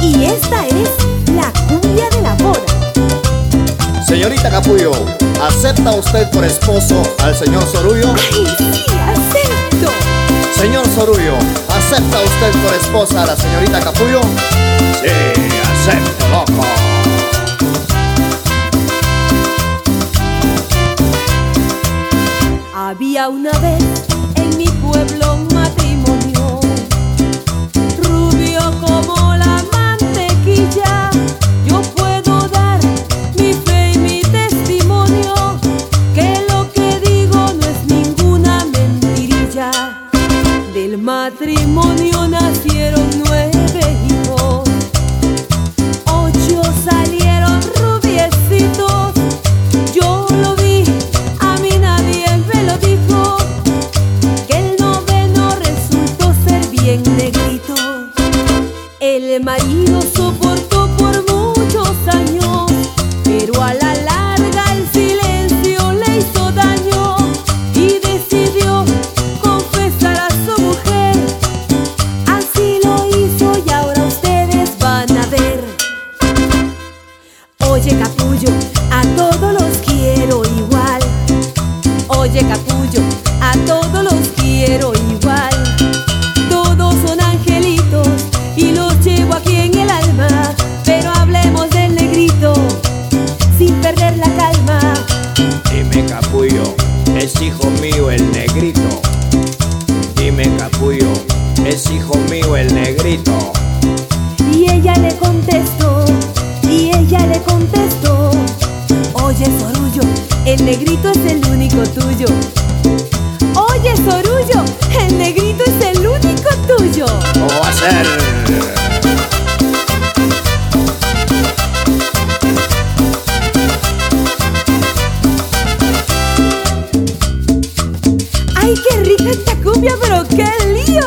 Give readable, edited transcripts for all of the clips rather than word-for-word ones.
Y esta es la cumbia de la boda. Señorita Capullo, ¿acepta usted por esposo al señor Sorullo? ¡Ay, sí, acepto! Señor Sorullo, ¿acepta usted por esposa a la señorita Capullo? Sí, acepto, loco. Había una vez en mi pueblo un matrimonio, rubio como la mantequilla. Yo puedo dar mi fe y mi testimonio, que lo que digo no es ninguna mentirilla. Del matrimonio nacieron 9 hijos, 8 salieron rubiecitos. Yo lo vi, a mí nadie me lo dijo, que el 9º resultó ser bien negrito. El marido soportó por muchos años, pero a la larga el silencio le hizo daño y decidió confesar a su mujer. Así lo hizo y ahora ustedes van a ver. Oye, capullo, a todos los quiero igual. Oye, capullo, a todos los quiero igual. Todos son angelitos y los llevo aquí en el alma. Pero hablemos del negrito sin perder la calma. Dime, capullo, es hijo mío el negrito. Dime, capullo, es hijo mío el negrito. Y ella le contestó, oye, Sorullo, el negrito es el único tuyo. Oye, Sorullo, el negrito es el único tuyo. ¿Cómo va a ser? ¡Ay, qué rica esta cumbia, pero qué lío!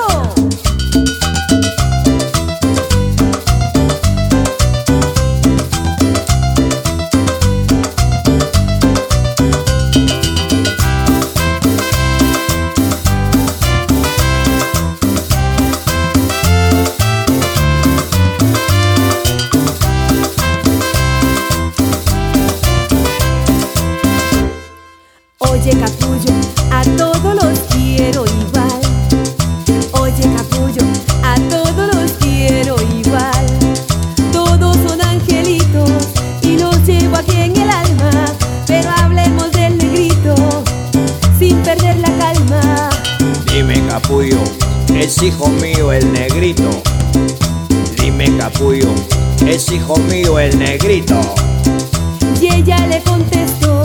Oye, capullo, a todos los quiero igual. Oye, capullo, a todos los quiero igual. Todos son angelitos y los llevo aquí en el alma. Pero hablemos del negrito sin perder la calma. Dime, capullo, es hijo mío el negrito. Dime, capullo, es hijo mío el negrito. Y ella le contestó,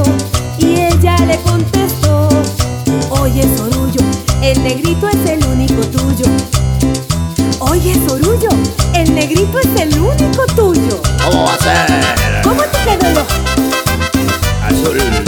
oye, Sorullo, el negrito es el único tuyo. Oye, Sorullo, el negrito es el único tuyo. ¿Cómo va a ser? ¿Cómo te quedó el ojo? Azul.